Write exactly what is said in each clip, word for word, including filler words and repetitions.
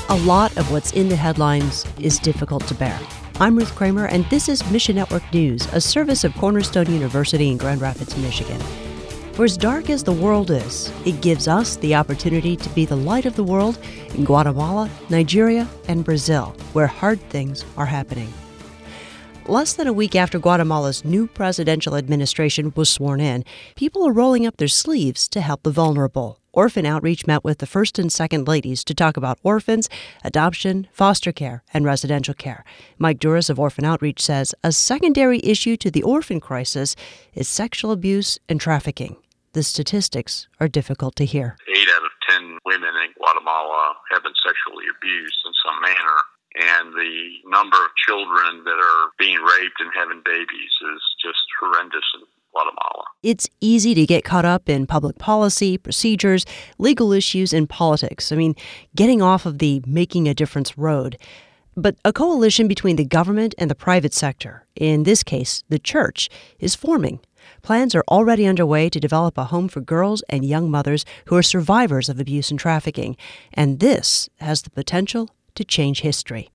A lot of what's in the headlines is difficult to bear. I'm Ruth Kramer, and this is Mission Network News, a service of Cornerstone University in Grand Rapids, Michigan. For as dark as the world is, it gives us the opportunity to be the light of the world in Guatemala, Nigeria, and Brazil, where hard things are happening. Less than a week after Guatemala's new presidential administration was sworn in, people are rolling up their sleeves to help the vulnerable. Orphan Outreach met with the first and second ladies to talk about orphans, adoption, foster care, and residential care. Mike Duras of Orphan Outreach says a secondary issue to the orphan crisis is sexual abuse and trafficking. The statistics are difficult to hear. Eight out of ten women in Guatemala have been sexually abused in some manner. And the number of children that are being raped and having babies is just horrendous in Guatemala. It's easy to get caught up in public policy, procedures, legal issues, and politics. I mean, getting off of the making a difference road. But a coalition between the government and the private sector, in this case, the church, is forming. Plans are already underway to develop a home for girls and young mothers who are survivors of abuse and trafficking. And this has the potential to change history.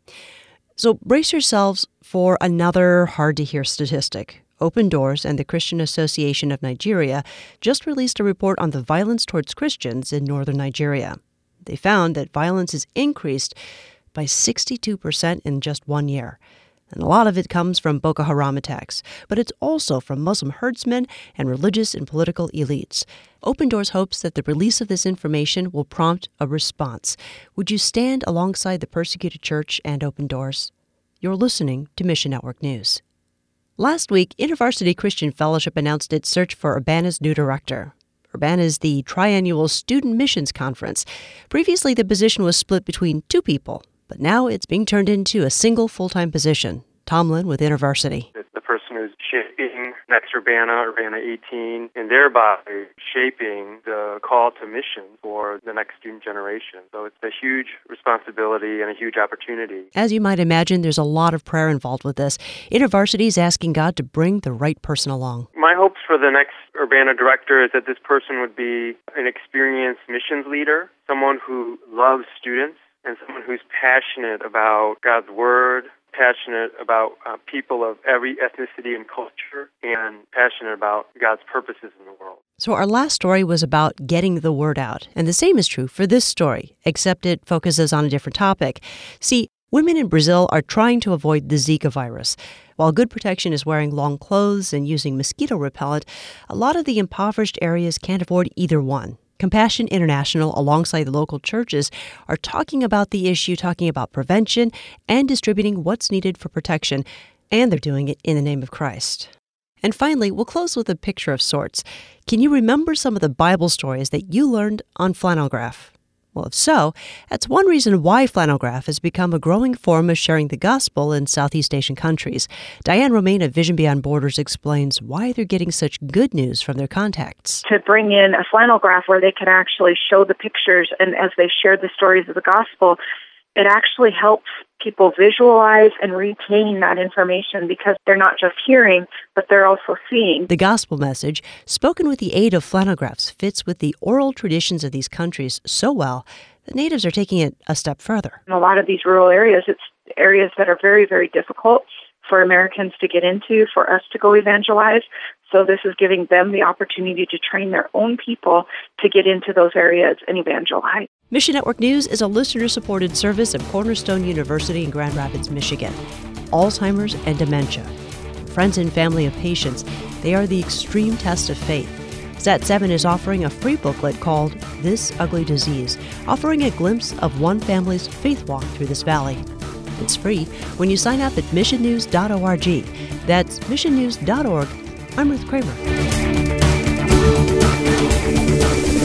So brace yourselves for another hard-to-hear statistic. Open Doors and the Christian Association of Nigeria just released a report on the violence towards Christians in northern Nigeria. They found that violence has increased by sixty-two percent in just one year. And a lot of it comes from Boko Haram attacks, but it's also from Muslim herdsmen and religious and political elites. Open Doors hopes that the release of this information will prompt a response. Would you stand alongside the persecuted church and Open Doors? You're listening to Mission Network News. Last week, InterVarsity Christian Fellowship announced its search for Urbana's new director. Urbana is the triannual Student Missions Conference. Previously, the position was split between two people, but now it's being turned into a single full-time position. Tom Lynn with InterVarsity. It's the person who's shaping next Urbana, Urbana eighteen, and thereby shaping the call to mission for the next student generation. So it's a huge responsibility and a huge opportunity. As you might imagine, there's a lot of prayer involved with this. InterVarsity is asking God to bring the right person along. My hopes for the next Urbana director is that this person would be an experienced missions leader, someone who loves students, and someone who's passionate about God's Word, passionate about uh, people of every ethnicity and culture, and passionate about God's purposes in the world. So our last story was about getting the word out, and the same is true for this story, except it focuses on a different topic. See, women in Brazil are trying to avoid the Zika virus. While good protection is wearing long clothes and using mosquito repellent, a lot of the impoverished areas can't afford either one. Compassion International, alongside the local churches, are talking about the issue, talking about prevention and distributing what's needed for protection, and they're doing it in the name of Christ. And finally, we'll close with a picture of sorts. Can you remember some of the Bible stories that you learned on Flannelgraph? Well, if so, that's one reason why Flannelgraph has become a growing form of sharing the gospel in Southeast Asian countries. Diane Romaine of Vision Beyond Borders explains why they're getting such good news from their contacts. To bring in a Flannelgraph where they can actually show the pictures, and as they share the stories of the gospel, it actually helps people visualize and retain that information because they're not just hearing, but they're also seeing. The gospel message, spoken with the aid of flannelgraphs, fits with the oral traditions of these countries so well that natives are taking it a step further. In a lot of these rural areas, it's areas that are very, very difficult for Americans to get into, for us to go evangelize. So this is giving them the opportunity to train their own people to get into those areas and evangelize. Mission Network News is a listener-supported service of Cornerstone University in Grand Rapids, Michigan. Alzheimer's and dementia. Friends and family of patients, they are the extreme test of faith. S A T seven is offering a free booklet called This Ugly Disease, offering a glimpse of one family's faith walk through this valley. It's free when you sign up at mission news dot org. That's mission news dot org. I'm Ruth Kramer.